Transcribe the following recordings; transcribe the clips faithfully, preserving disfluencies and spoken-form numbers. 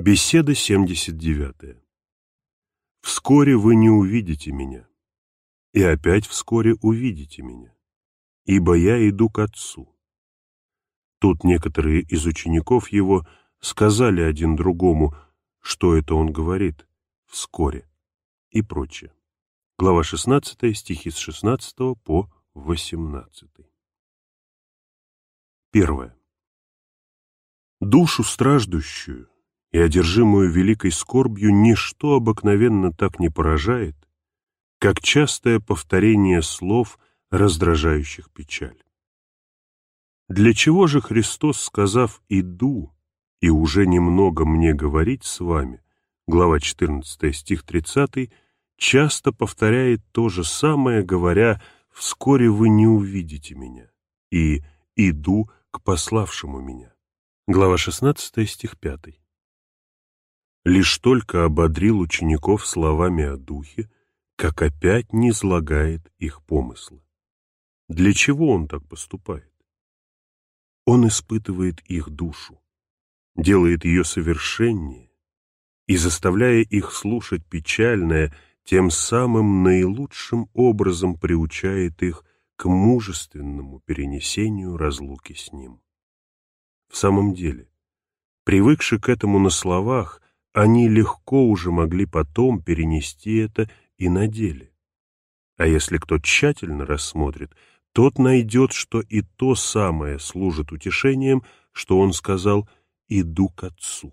Беседа семьдесят девятая. «Вскоре вы не увидите меня, и опять вскоре увидите меня, ибо я иду к Отцу». Тут некоторые из учеников его сказали один другому, что это он говорит «вскоре» и прочее. Глава шестнадцатая, стихи с шестнадцатого по восемнадцатый. Первое. Душу страждущую и одержимую великой скорбью ничто обыкновенно так не поражает, как частое повторение слов, раздражающих печаль. Для чего же Христос, сказав «иду» и уже немного мне говорить с вами, глава четырнадцатая, стих тридцатый, часто повторяет то же самое, говоря «вскоре вы не увидите меня» и «иду к пославшему меня», глава шестнадцатая, стих пятый. Лишь только ободрил учеников словами о Духе, как опять низлагает их помыслы. Для чего он так поступает? Он испытывает их душу, делает ее совершеннее и, заставляя их слушать печальное, тем самым наилучшим образом приучает их к мужественному перенесению разлуки с ним. В самом деле, привыкши к этому на словах, они легко уже могли потом перенести это и на деле. А если кто тщательно рассмотрит, тот найдет, что и то самое служит утешением, что он сказал «иду к Отцу».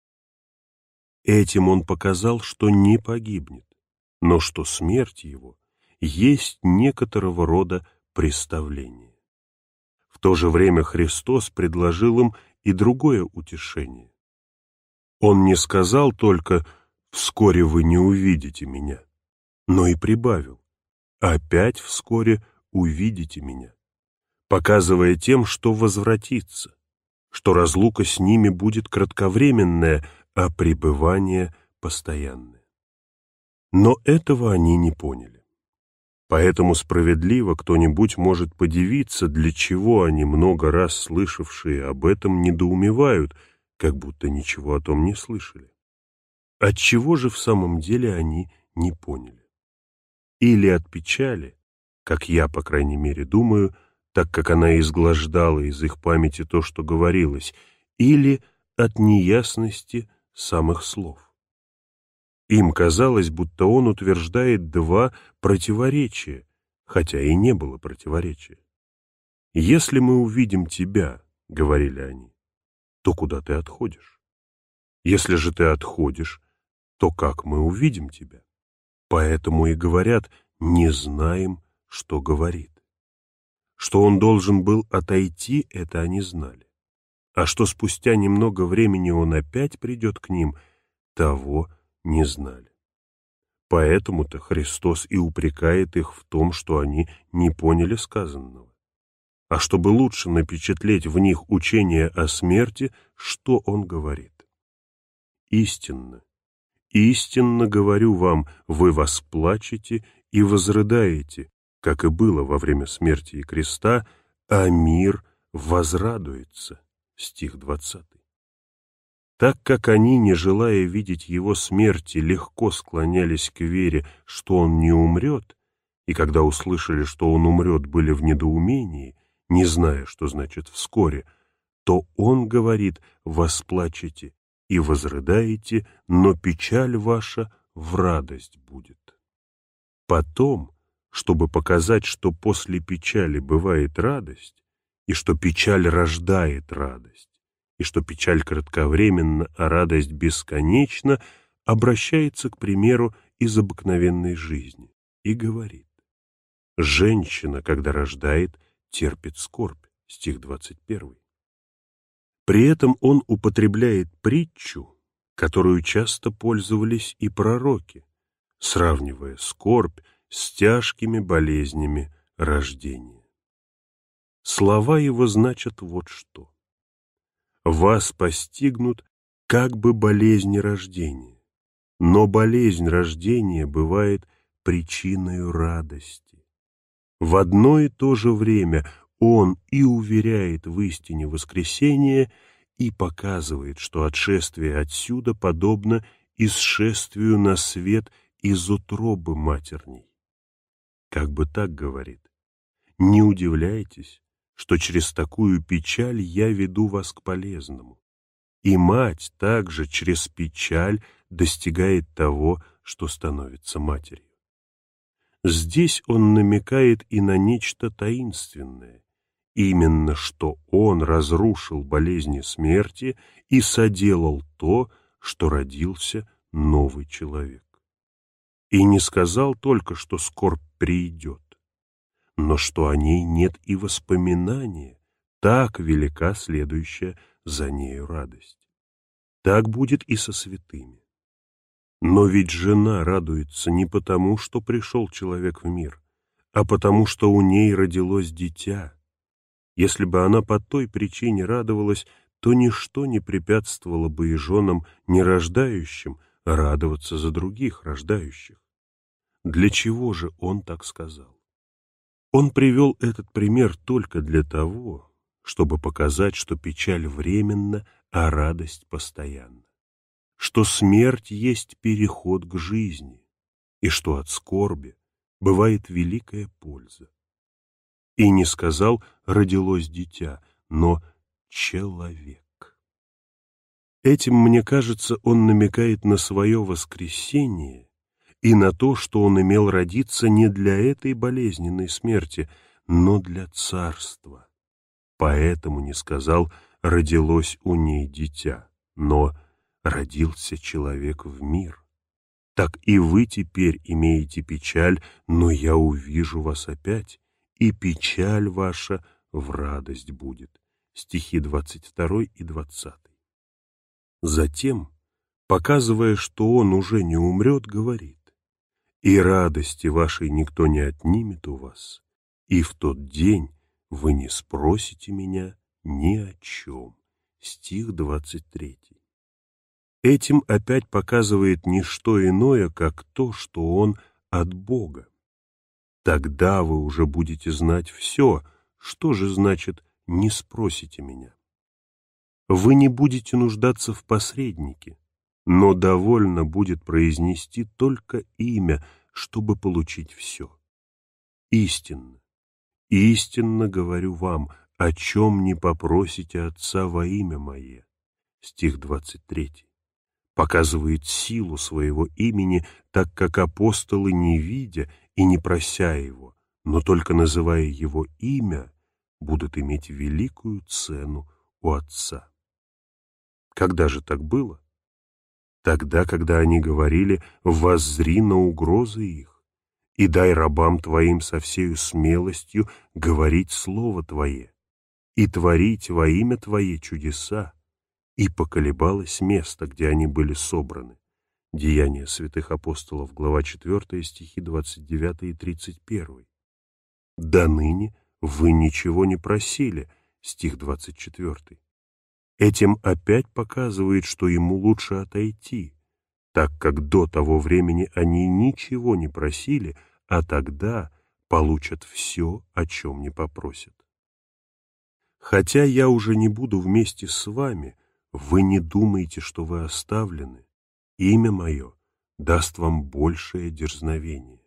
Этим он показал, что не погибнет, но что смерть его есть некоторого рода преставление. В то же время Христос предложил им и другое утешение. Он не сказал только «вскоре вы не увидите меня», но и прибавил «опять вскоре увидите меня», показывая тем, что возвратится, что разлука с ними будет кратковременная, а пребывание постоянное. Но этого они не поняли. Поэтому справедливо кто-нибудь может подивиться, для чего они, много раз слышавшие об этом, недоумевают, как будто ничего о том не слышали. Отчего же в самом деле они не поняли? Или от печали, как я, по крайней мере, думаю, так как она изглаждала из их памяти то, что говорилось, или от неясности самых слов. Им казалось, будто он утверждает два противоречия, хотя и не было противоречия. «Если мы увидим тебя, — говорили они, — то куда ты отходишь? Если же ты отходишь, то как мы увидим тебя? Поэтому и говорят, не знаем, что говорит». Что он должен был отойти, это они знали. А что спустя немного времени он опять придет к ним, того не знали. Поэтому-то Христос и упрекает их в том, что они не поняли сказанного. А чтобы лучше напечатлеть в них учение о смерти, что он говорит? «Истинно, истинно говорю вам, вы восплачете и возрыдаете, как и было во время смерти и креста, а мир возрадуется». Стих двадцатый. Так как они, не желая видеть его смерти, легко склонялись к вере, что он не умрет, и когда услышали, что он умрет, были в недоумении, не зная, что значит «вскоре», то он говорит «восплачете и возрыдаете, но печаль ваша в радость будет». Потом, чтобы показать, что после печали бывает радость, и что печаль рождает радость, и что печаль кратковременна, а радость бесконечна, обращается к примеру из обыкновенной жизни и говорит: «Женщина, когда рождает, терпит скорбь». Стих двадцать первый. При этом он употребляет притчу, которую часто пользовались и пророки, сравнивая скорбь с тяжкими болезнями рождения. Слова его значат вот что: «Вас постигнут как бы болезни рождения, но болезнь рождения бывает причиной радости». В одно и то же время он и уверяет в истине воскресения, и показывает, что отшествие отсюда подобно исшествию на свет из утробы матерней. Как бы так говорит: не удивляйтесь, что через такую печаль я веду вас к полезному. И мать также через печаль достигает того, что становится матерью. Здесь он намекает и на нечто таинственное, именно что он разрушил болезни смерти и соделал то, что родился новый человек. И не сказал только, что скорбь придет, но что о ней нет и воспоминания, так велика следующая за нею радость. Так будет и со святыми. Но ведь жена радуется не потому, что пришел человек в мир, а потому, что у ней родилось дитя. Если бы она по той причине радовалась, то ничто не препятствовало бы и женам, не рождающим, радоваться за других рождающих. Для чего же он так сказал? Он привел этот пример только для того, чтобы показать, что печаль временна, а радость постоянна, что смерть есть переход к жизни, и что от скорби бывает великая польза. И не сказал «родилось дитя», но «человек». Этим, мне кажется, он намекает на свое воскресение и на то, что он имел родиться не для этой болезненной смерти, но для царства. Поэтому не сказал «родилось у ней дитя», но «родился человек в мир». Так и вы теперь имеете печаль, но я увижу вас опять, и печаль ваша в радость будет. Стихи двадцать второй и двадцатый. Затем, показывая, что он уже не умрет, говорит: «И радости вашей никто не отнимет у вас, и в тот день вы не спросите меня ни о чем». Стих двадцать третий. Этим опять показывает не что иное, как то, что он от Бога. Тогда вы уже будете знать все, что же значит «не спросите меня». Вы не будете нуждаться в посреднике, но довольно будет произнести только имя, чтобы получить все. Истинно, истинно говорю вам, о чем не попросите Отца во имя Мое. Стих двадцать третий. Показывает силу своего имени, так как апостолы, не видя и не прося его, но только называя его имя, будут иметь великую цену у Отца. Когда же так было? Тогда, когда они говорили: «Воззри на угрозы их, и дай рабам Твоим со всею смелостью говорить Слово Твое, и творить во имя Твое чудеса». И поколебалось место, где они были собраны. Деяния святых апостолов, глава четвёртая, стихи двадцать девятый и тридцать первый. «До ныне вы ничего не просили», стих двадцать четвёртый. Этим опять показывает, что ему лучше отойти, так как до того времени они ничего не просили, а тогда получат все, о чем не попросят. «Хотя я уже не буду вместе с вами, вы не думаете, что вы оставлены. Имя мое даст вам большее дерзновение».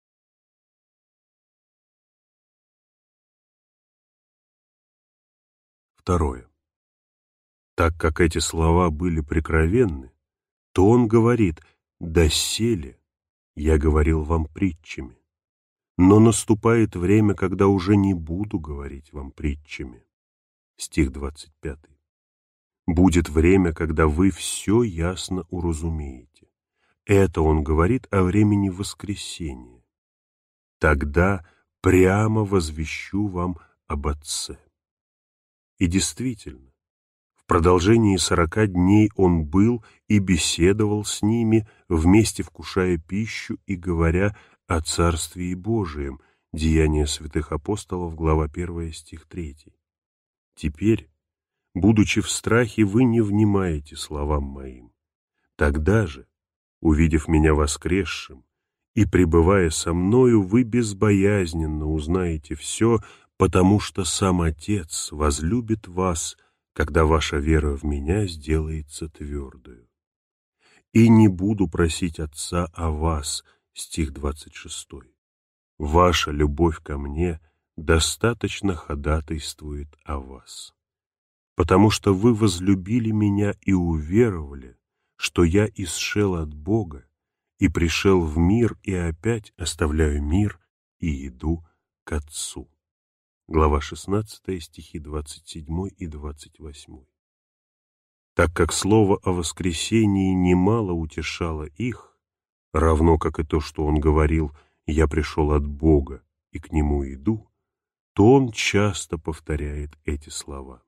Второе. Так как эти слова были прикровенны, то он говорит: «Доселе я говорил вам притчами, но наступает время, когда уже не буду говорить вам притчами». Стих двадцать пятый. «Будет время, когда вы все ясно уразумеете». Это он говорит о времени воскресения. «Тогда прямо возвещу вам об Отце». И действительно, в продолжении сорока дней он был и беседовал с ними, вместе вкушая пищу и говоря о Царствии Божием. Деяния святых апостолов, глава первая, стих третий. Теперь, будучи в страхе, вы не внимаете словам моим. Тогда же, увидев меня воскресшим и пребывая со мною, вы безбоязненно узнаете все, потому что сам Отец возлюбит вас, когда ваша вера в меня сделается твердою. И не буду просить Отца о вас, стих двадцать шестой. Ваша любовь ко мне достаточно ходатайствует о вас, потому что вы возлюбили меня и уверовали, что я исшел от Бога и пришел в мир, и опять оставляю мир и иду к Отцу. Глава шестнадцатая, стихи двадцать седьмой и двадцать восьмой. Так как слово о воскресении немало утешало их, равно как и то, что он говорил «Я пришел от Бога и к Нему иду», то он часто повторяет эти слова.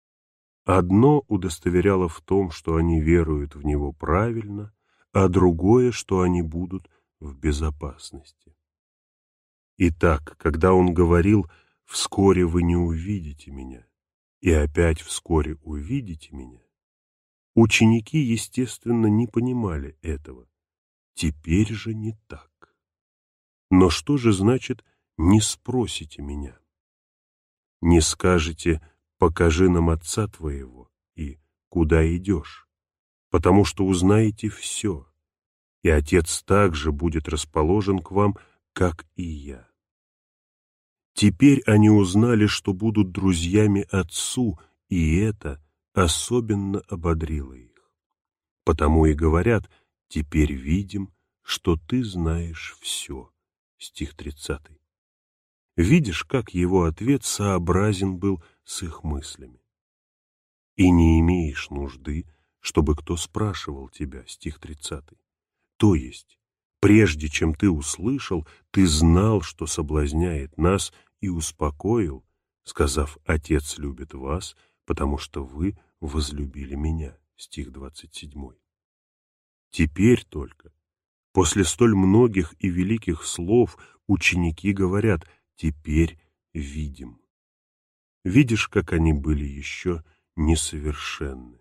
Одно удостоверяло в том, что они веруют в Него правильно, а другое, что они будут в безопасности. Итак, когда он говорил «Вскоре вы не увидите меня» и опять «Вскоре увидите меня», ученики, естественно, не понимали этого. Теперь же не так. Но что же значит «не спросите меня»? Не скажете «покажи нам Отца Твоего» и «куда идешь», потому что узнаете все, и Отец также будет расположен к вам, как и я. Теперь они узнали, что будут друзьями Отцу, и это особенно ободрило их. Потому и говорят: «Теперь видим, что ты знаешь все». Стих тридцатый. Видишь, как его ответ сообразен был с их мыслями. «И не имеешь нужды, чтобы кто спрашивал тебя». Стих тридцатый. То есть, прежде чем ты услышал, ты знал, что соблазняет нас, и успокоил, сказав: «Отец любит вас, потому что вы возлюбили меня». Стих двадцать седьмой. Теперь только, после столь многих и великих слов, ученики говорят: «Теперь видим». Видишь, как они были еще несовершенны.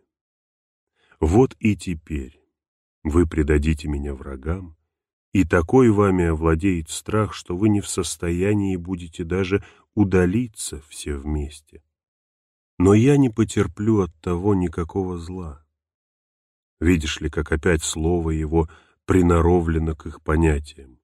Вот и теперь вы предадите меня врагам, и такой вами овладеет страх, что вы не в состоянии будете даже удалиться все вместе. Но я не потерплю от того никакого зла. Видишь ли, как опять слово его приноровлено к их понятиям.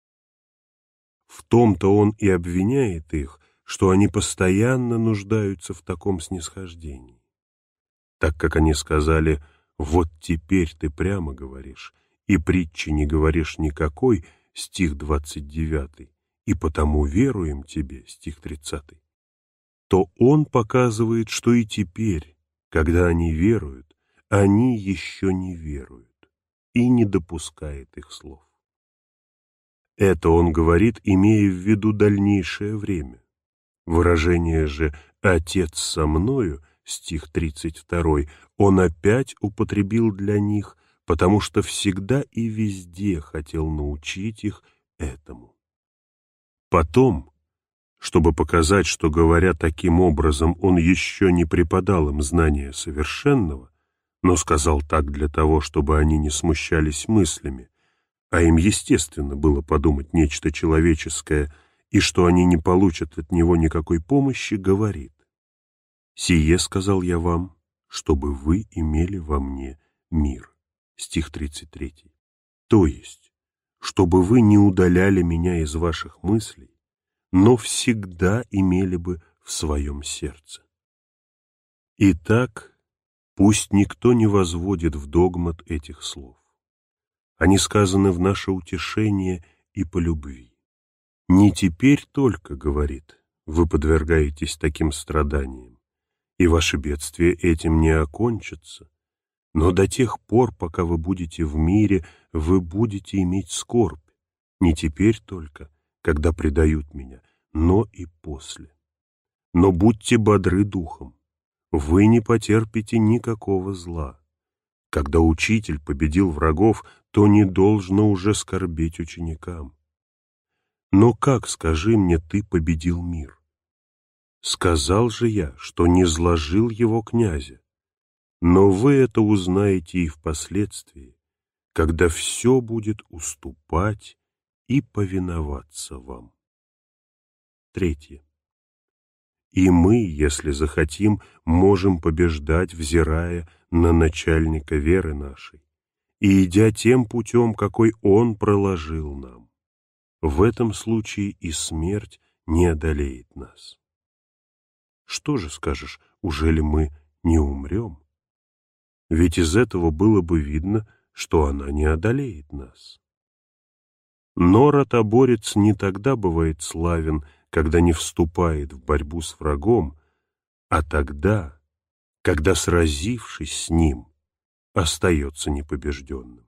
В том-то он и обвиняет их, что они постоянно нуждаются в таком снисхождении. Так как они сказали: «Вот теперь ты прямо говоришь, и притчи не говоришь никакой», стих двадцать девятый, «и потому веруем тебе», стих тридцатый, то он показывает, что и теперь, когда они веруют, они еще не веруют, и не допускает их слов. Это он говорит, имея в виду дальнейшее время. Выражение же «Отец со мною», стих тридцать два, он опять употребил для них, потому что всегда и везде хотел научить их этому. Потом, чтобы показать, что, говоря таким образом, он еще не преподал им знания совершенного, но сказал так для того, чтобы они не смущались мыслями, а им естественно было подумать нечто человеческое, и что они не получат от него никакой помощи, говорит: «Сие сказал я вам, чтобы вы имели во мне мир». Стих тридцать три. То есть, чтобы вы не удаляли меня из ваших мыслей, но всегда имели бы в своем сердце. Итак, пусть никто не возводит в догмат этих слов. Они сказаны в наше утешение и по любви. Не теперь только, говорит, вы подвергаетесь таким страданиям, и ваши бедствия этим не окончатся, но до тех пор, пока вы будете в мире, вы будете иметь скорбь, не теперь только, когда предают меня, но и после. Но будьте бодры духом, вы не потерпите никакого зла. Когда учитель победил врагов, то не должно уже скорбеть ученикам. Но как, скажи мне, ты победил мир? Сказал же я, что не зложил его князя. Но вы это узнаете и впоследствии, когда все будет уступать и повиноваться вам. Третье. И мы, если захотим, можем побеждать, взирая на начальника веры нашей, и идя тем путем, какой Он проложил нам. В этом случае и смерть не одолеет нас. Что же скажешь, ужели мы не умрем? Ведь из этого было бы видно, что она не одолеет нас. Но ротоборец не тогда бывает славен, когда не вступает в борьбу с врагом, а тогда, когда, сразившись с ним, остается непобежденным.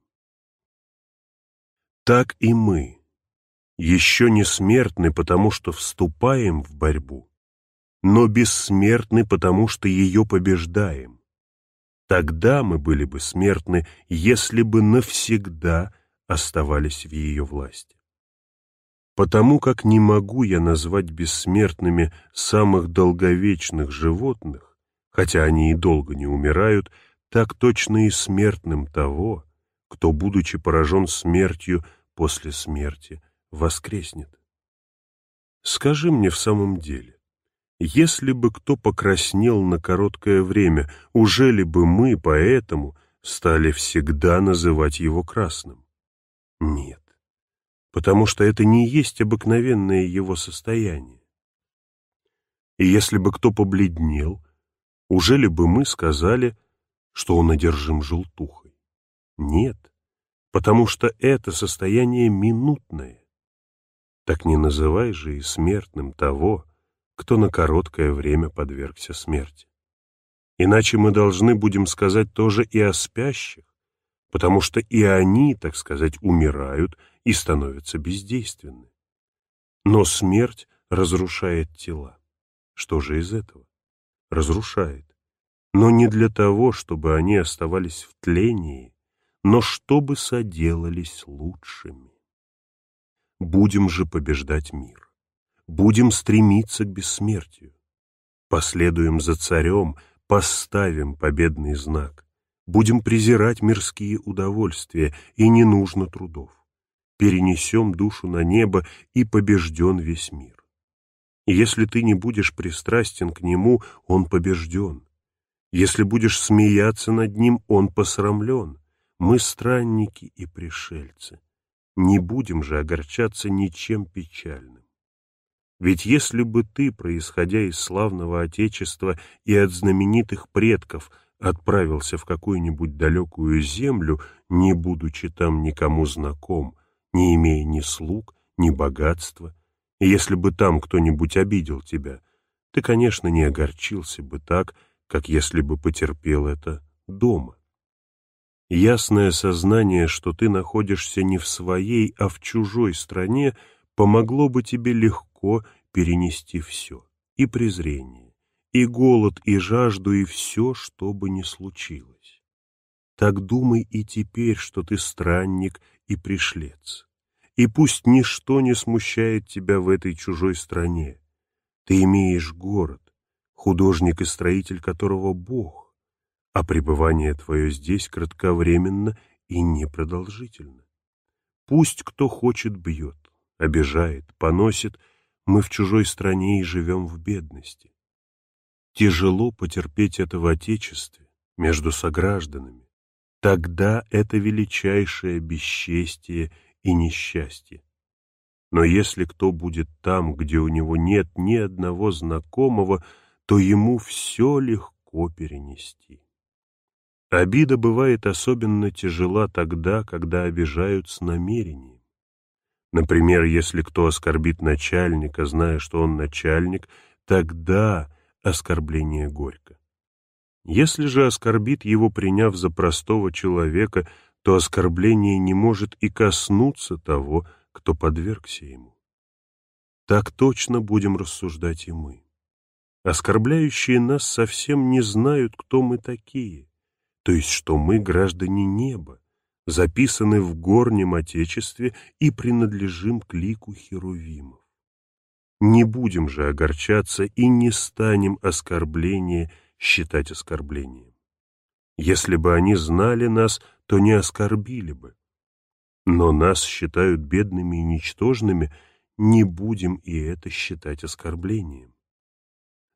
Так и мы еще не смертны, потому что вступаем в борьбу, но бессмертны, потому что ее побеждаем. Тогда мы были бы смертны, если бы навсегда оставались в ее власти. Потому как не могу я назвать бессмертными самых долговечных животных, хотя они и долго не умирают, так точно и смертным того, кто, будучи поражен смертью, после смерти воскреснет. Скажи мне в самом деле, если бы кто покраснел на короткое время, ужели бы мы поэтому стали всегда называть его красным? Нет, потому что это не есть обыкновенное его состояние. И если бы кто побледнел, ужели бы мы сказали, что он одержим желтухой? Нет, потому что это состояние минутное. Так не называй же и смертным того, кто на короткое время подвергся смерти. Иначе мы должны будем сказать тоже и о спящих, потому что и они, так сказать, умирают и становятся бездейственны. Но смерть разрушает тела. Что же из этого? Разрушает. Но не для того, чтобы они оставались в тлении, но чтобы соделались лучшими. Будем же побеждать мир. Будем стремиться к бессмертию. Последуем за царем, поставим победный знак. Будем презирать мирские удовольствия, и не нужно трудов. Перенесем душу на небо, и побежден весь мир. Если ты не будешь пристрастен к нему, он побежден. Если будешь смеяться над ним, он посрамлен. Мы странники и пришельцы. Не будем же огорчаться ничем печальным. Ведь если бы ты, происходя из славного Отечества и от знаменитых предков, отправился в какую-нибудь далекую землю, не будучи там никому знаком, не имея ни слуг, ни богатства, и если бы там кто-нибудь обидел тебя, ты, конечно, не огорчился бы так, как если бы потерпел это дома. Ясное сознание, что ты находишься не в своей, а в чужой стране, помогло бы тебе легко перенести все, и презрение, и голод, и жажду, и все, что бы ни случилось. Так думай и теперь, что ты странник и пришлец, и пусть ничто не смущает тебя в этой чужой стране. Ты имеешь город, художник и строитель которого Бог, а пребывание твое здесь кратковременно и непродолжительно. Пусть кто хочет бьет, обижает, поносит, мы в чужой стране и живем в бедности. Тяжело потерпеть это в Отечестве, между согражданами. Тогда это величайшее бесчестие и несчастье. Но если кто будет там, где у него нет ни одного знакомого, то ему все легко перенести. Обида бывает особенно тяжела тогда, когда обижают с намерением. Например, если кто оскорбит начальника, зная, что он начальник, тогда оскорбление горько. Если же оскорбит его, приняв за простого человека, то оскорбление не может и коснуться того, кто подвергся ему. Так точно будем рассуждать и мы. Оскорбляющие нас совсем не знают, кто мы такие, то есть что мы граждане неба, записаны в горнем Отечестве и принадлежим к лику херувимов. Не будем же огорчаться и не станем оскорбление считать оскорблением. Если бы они знали нас, то не оскорбили бы. Но нас считают бедными и ничтожными, не будем и это считать оскорблением.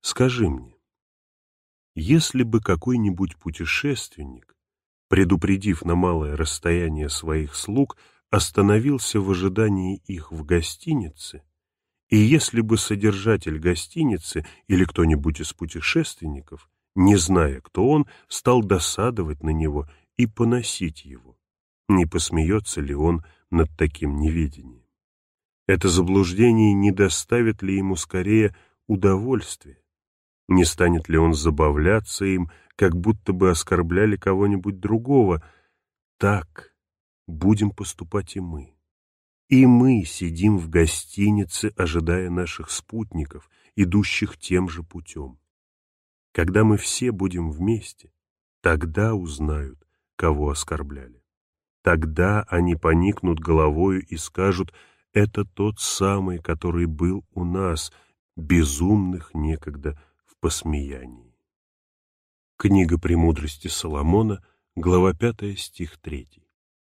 Скажи мне, если бы какой-нибудь путешественник, предупредив на малое расстояние своих слуг, остановился в ожидании их в гостинице, и если бы содержатель гостиницы или кто-нибудь из путешественников, не зная, кто он, стал досадовать на него и поносить его, не посмеется ли он над таким неведением? Это заблуждение не доставит ли ему скорее удовольствия? Не станет ли он забавляться им, как будто бы оскорбляли кого-нибудь другого? Так будем поступать и мы. И мы сидим в гостинице, ожидая наших спутников, идущих тем же путем. Когда мы все будем вместе, тогда узнают, кого оскорбляли. Тогда они поникнут головою и скажут: это тот самый, который был у нас, безумных некогда, в посмеянии. Книга «Премудрости Соломона», глава пятая, стих третий.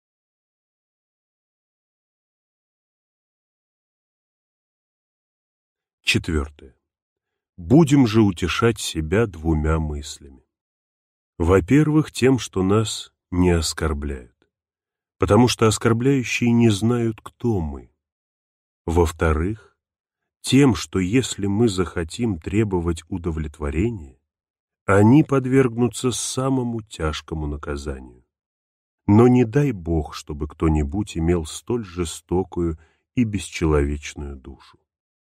Четвертое. Будем же утешать себя двумя мыслями. Во-первых, тем, что нас не оскорбляют, потому что оскорбляющие не знают, кто мы. Во-вторых, тем, что если мы захотим требовать удовлетворения, они подвергнутся самому тяжкому наказанию. Но не дай Бог, чтобы кто-нибудь имел столь жестокую и бесчеловечную душу.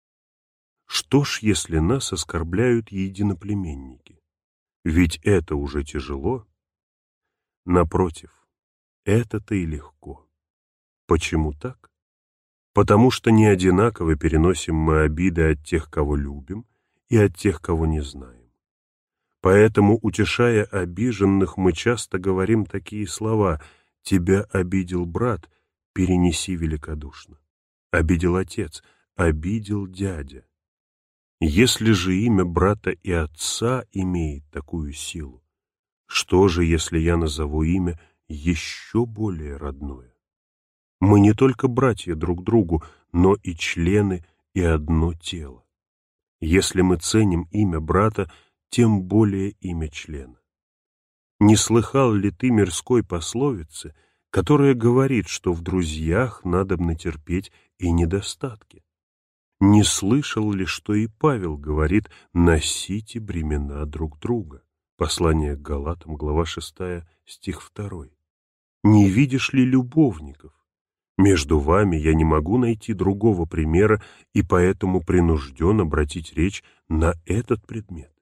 Что ж, если нас оскорбляют единоплеменники? Ведь это уже тяжело. Напротив, это-то и легко. Почему так? Потому что не одинаково переносим мы обиды от тех, кого любим, и от тех, кого не знаем. Поэтому, утешая обиженных, мы часто говорим такие слова: «Тебя обидел брат, перенеси великодушно. Обидел отец, обидел дядя». Если же имя брата и отца имеет такую силу, что же, если я назову имя еще более родное? Мы не только братья друг другу, но и члены и одно тело. Если мы ценим имя брата, тем более имя члена. Не слыхал ли ты мирской пословицы, которая говорит, что в друзьях надобно терпеть и недостатки? Не слышал ли, что и Павел говорит: «Носите бремена друг друга»? Послание к Галатам, глава шестая, стих второй. Не видишь ли любовников? Между вами я не могу найти другого примера, и поэтому принужден обратить речь на этот предмет.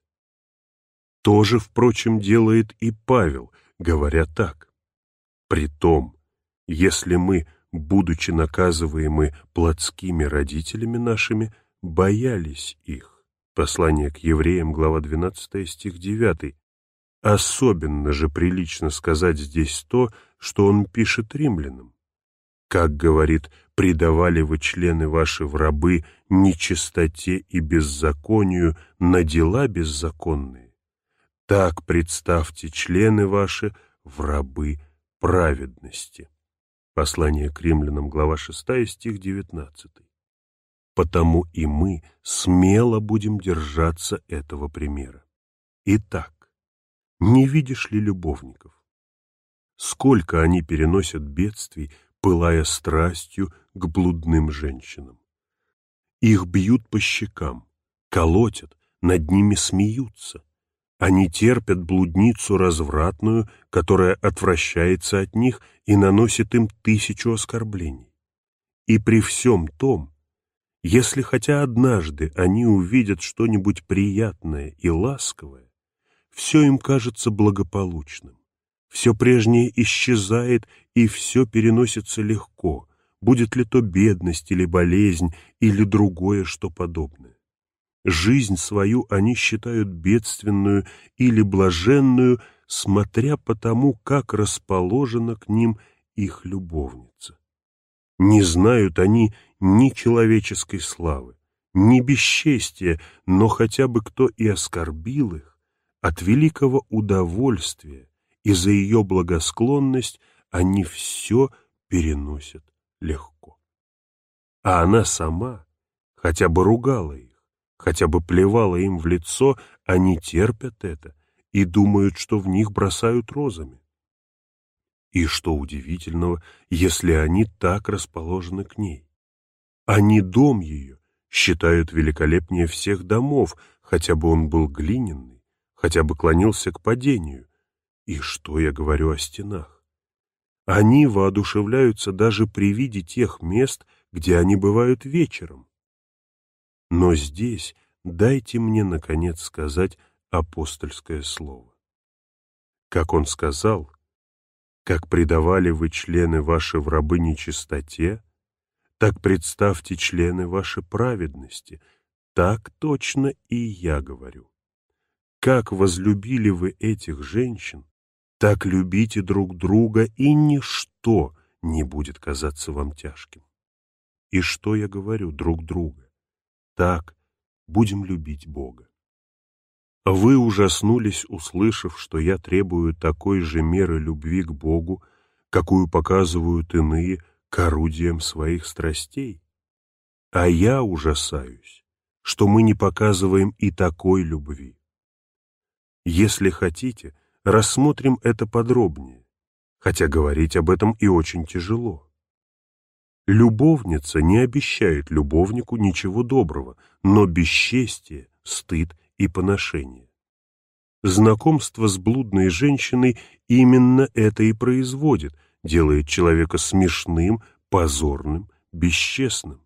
То же, впрочем, делает и Павел, говоря так: «Притом, если мы, будучи наказываемы плотскими родителями нашими, боялись их». Послание к евреям, глава двенадцатая, стих девятый. Особенно же прилично сказать здесь то, что он пишет римлянам. Как говорит: «Предавали вы члены ваши в рабы нечистоте и беззаконию на дела беззаконные, так представьте члены ваши в рабы праведности». Послание к римлянам, глава шестая, стих девятнадцатый. Потому и мы смело будем держаться этого примера. Итак, не видишь ли любовников? Сколько они переносят бедствий, пылая страстью к блудным женщинам. Их бьют по щекам, колотят, над ними смеются. Они терпят блудницу развратную, которая отвращается от них и наносит им тысячу оскорблений. И при всем том, если хотя однажды они увидят что-нибудь приятное и ласковое, все им кажется благополучным, все прежнее исчезает и все переносится легко, будет ли то бедность или болезнь или другое что подобное. Жизнь свою они считают бедственную или блаженную, смотря по тому, как расположена к ним их любовница. Не знают они ни человеческой славы, ни бесчестия, но хотя бы кто и оскорбил их, от великого удовольствия и за ее благосклонность они все переносят легко. А она сама хотя бы ругала их, хотя бы плевала им в лицо, они терпят это и думают, что в них бросают розами. И что удивительного, если они так расположены к ней? Они дом ее считают великолепнее всех домов, хотя бы он был глиняный, хотя бы клонился к падению. И что я говорю о стенах? Они воодушевляются даже при виде тех мест, где они бывают вечером. Но здесь дайте мне, наконец, сказать апостольское слово. Как он сказал: «Как предавали вы члены ваши в рабы нечистоте, так представьте члены ваши праведности». Так точно и я говорю. Как возлюбили вы этих женщин, так любите друг друга, и ничто не будет казаться вам тяжким. И что я говорю? Друг друга. Так будем любить Бога. Вы ужаснулись, услышав, что я требую такой же меры любви к Богу, какую показывают иные к орудиям своих страстей. А я ужасаюсь, что мы не показываем и такой любви. Если хотите, рассмотрим это подробнее, хотя говорить об этом и очень тяжело. Любовница не обещает любовнику ничего доброго, но бесчестие, стыд и поношение. Знакомство с блудной женщиной именно это и производит, делает человека смешным, позорным, бесчестным.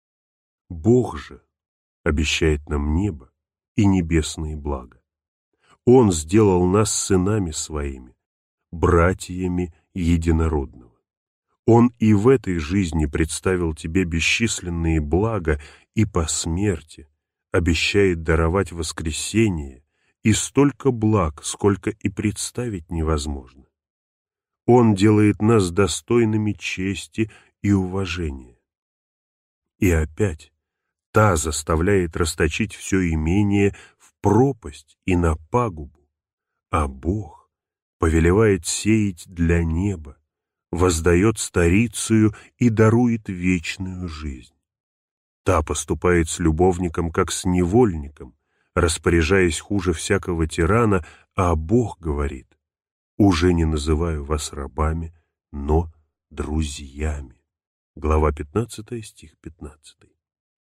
Бог же обещает нам небо и небесные блага. Он сделал нас сынами своими, братьями единородного. Он и в этой жизни представил тебе бесчисленные блага, и по смерти обещает даровать воскресение и столько благ, сколько и представить невозможно. Он делает нас достойными чести и уважения. И опять та заставляет расточить все имение в пропасть и на пагубу, а Бог повелевает сеять для неба, воздает старицею и дарует вечную жизнь. Та поступает с любовником, как с невольником, распоряжаясь хуже всякого тирана, а Бог говорит: «Уже не называю вас рабами, но друзьями». Глава пятнадцатая, стих пятнадцатый.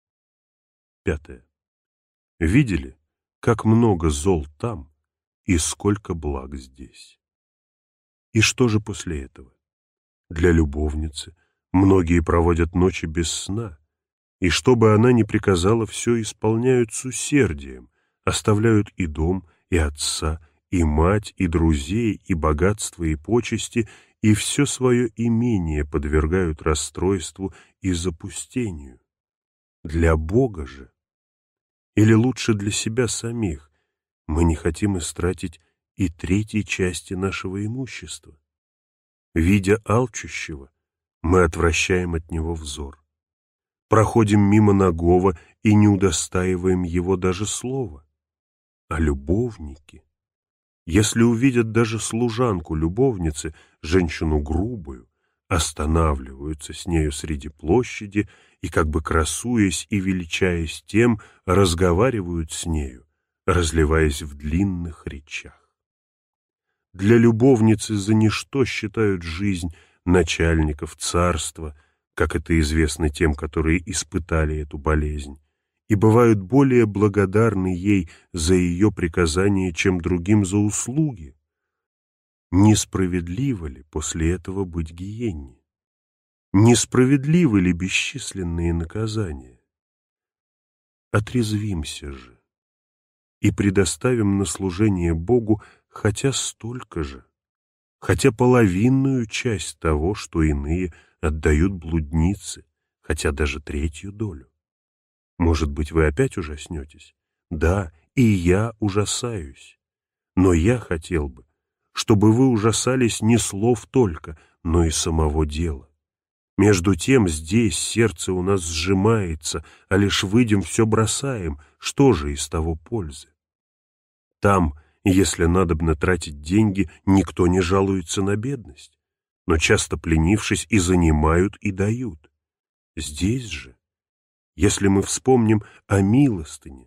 Пятое. Видели, как много зол там и сколько благ здесь? И что же после этого? Для любовницы многие проводят ночи без сна, и что бы она ни приказала, все исполняют с усердием, оставляют и дом, и отца, и мать, и друзей, и богатство, и почести, и все свое имение подвергают расстройству и запустению. Для Бога же, или лучше для себя самих, мы не хотим истратить и третьей части нашего имущества. Видя алчущего, мы отвращаем от него взор. Проходим мимо нагого и не удостаиваем его даже слова. А любовники, если увидят даже служанку любовницы, женщину грубую, останавливаются с нею среди площади и, как бы красуясь и величаясь тем, разговаривают с нею, разливаясь в длинных речах. Для любовницы за ничто считают жизнь начальников царства, как это известно тем, которые испытали эту болезнь, и бывают более благодарны ей за ее приказания, чем другим за услуги. Несправедливо ли после этого быть гиенне? Несправедливы ли бесчисленные наказания? Отрезвимся же и предоставим на служение Богу хотя столько же, хотя половинную часть того, что иные отдают блуднице, хотя даже третью долю. Может быть, вы опять ужаснетесь? Да, и я ужасаюсь. Но я хотел бы, чтобы вы ужасались не слов только, но и самого дела. Между тем здесь сердце у нас сжимается, а лишь выйдем, все бросаем. Что же из того пользы? Там, если надобно тратить деньги, никто не жалуется на бедность, но часто пленившись и занимают, и дают. Здесь же, если мы вспомним о милостыне,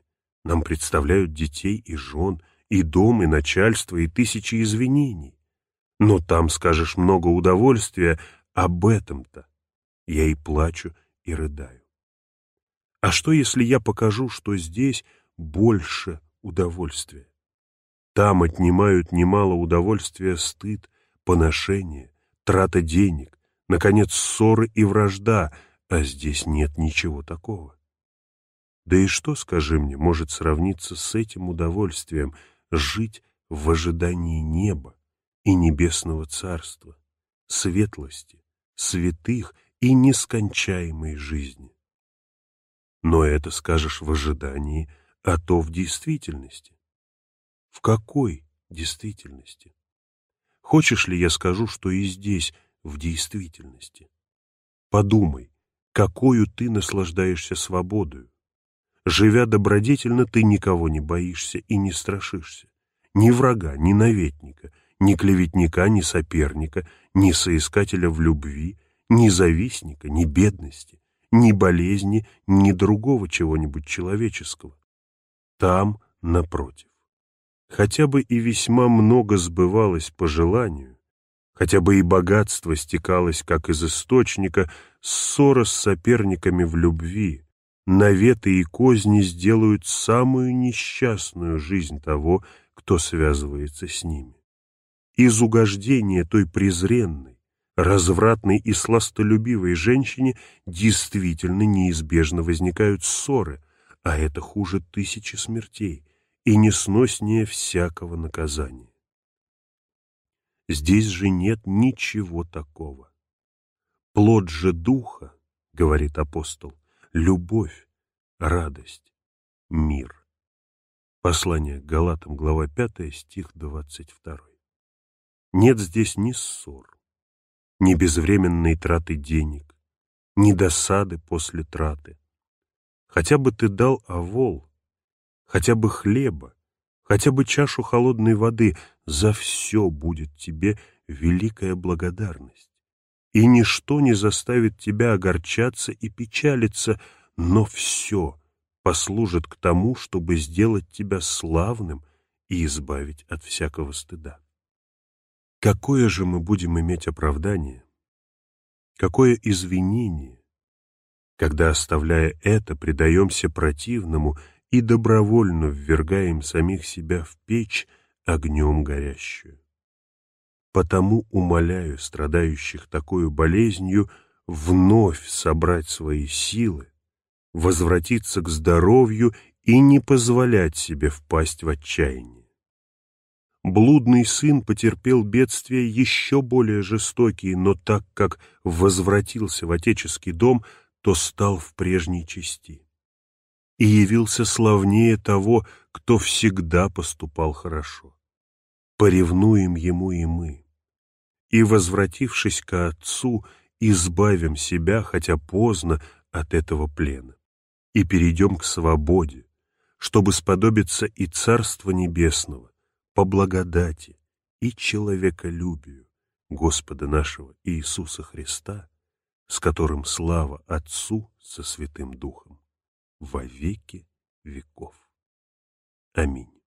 Нам представляют детей и жен, и дом, и начальство, и тысячи извинений. Но там скажешь много удовольствия, об этом-то я и плачу, и рыдаю. А что, если я покажу, что здесь больше удовольствия? Там отнимают немало удовольствия стыд, поношение, трата денег, наконец, ссоры и вражда, а здесь нет ничего такого. Да и что, скажи мне, может сравниться с этим удовольствием жить в ожидании неба и небесного царства, светлости, святых и нескончаемой жизни? Но это скажешь в ожидании, а то в действительности. В какой действительности? Хочешь ли я скажу, что и здесь в действительности? Подумай, какою ты наслаждаешься свободою. Живя добродетельно, ты никого не боишься и не страшишься. Ни врага, ни наветника, ни клеветника, ни соперника, ни соискателя в любви, ни завистника, ни бедности, ни болезни, ни другого чего-нибудь человеческого. Там, напротив, хотя бы и весьма много сбывалось по желанию, хотя бы и богатство стекалось, как из источника, ссора с соперниками в любви, наветы и козни сделают самую несчастную жизнь того, кто связывается с ними. Из угождения той презренной, развратной и сластолюбивой женщине действительно неизбежно возникают ссоры, а это хуже тысячи смертей и несноснее всякого наказания. Здесь же нет ничего такого. Плод же духа, говорит апостол, любовь, радость, мир. Послание к Галатам, глава пятая, стих двадцать второй. Нет здесь ни ссор, ни безвременной траты денег, ни досады после траты. Хотя бы ты дал овол, хотя бы хлеба, хотя бы чашу холодной воды, за все будет тебе великая благодарность. И ничто не заставит тебя огорчаться и печалиться, но все послужит к тому, чтобы сделать тебя славным и избавить от всякого стыда. Какое же мы будем иметь оправдание, какое извинение, когда, оставляя это, предаемся противному и добровольно ввергаем самих себя в печь огнем горящую? Потому умоляю страдающих такою болезнью вновь собрать свои силы, возвратиться к здоровью и не позволять себе впасть в отчаяние. Блудный сын потерпел бедствия еще более жестокие, но так как возвратился в отеческий дом, то стал в прежней чести и явился славнее того, кто всегда поступал хорошо. Поревнуем ему и мы, и, возвратившись ко Отцу, избавим себя, хотя поздно, от этого плена, и перейдем к свободе, чтобы сподобиться и Царства Небесного по благодати и человеколюбию Господа нашего Иисуса Христа, с которым слава Отцу со Святым Духом во веки веков. Аминь.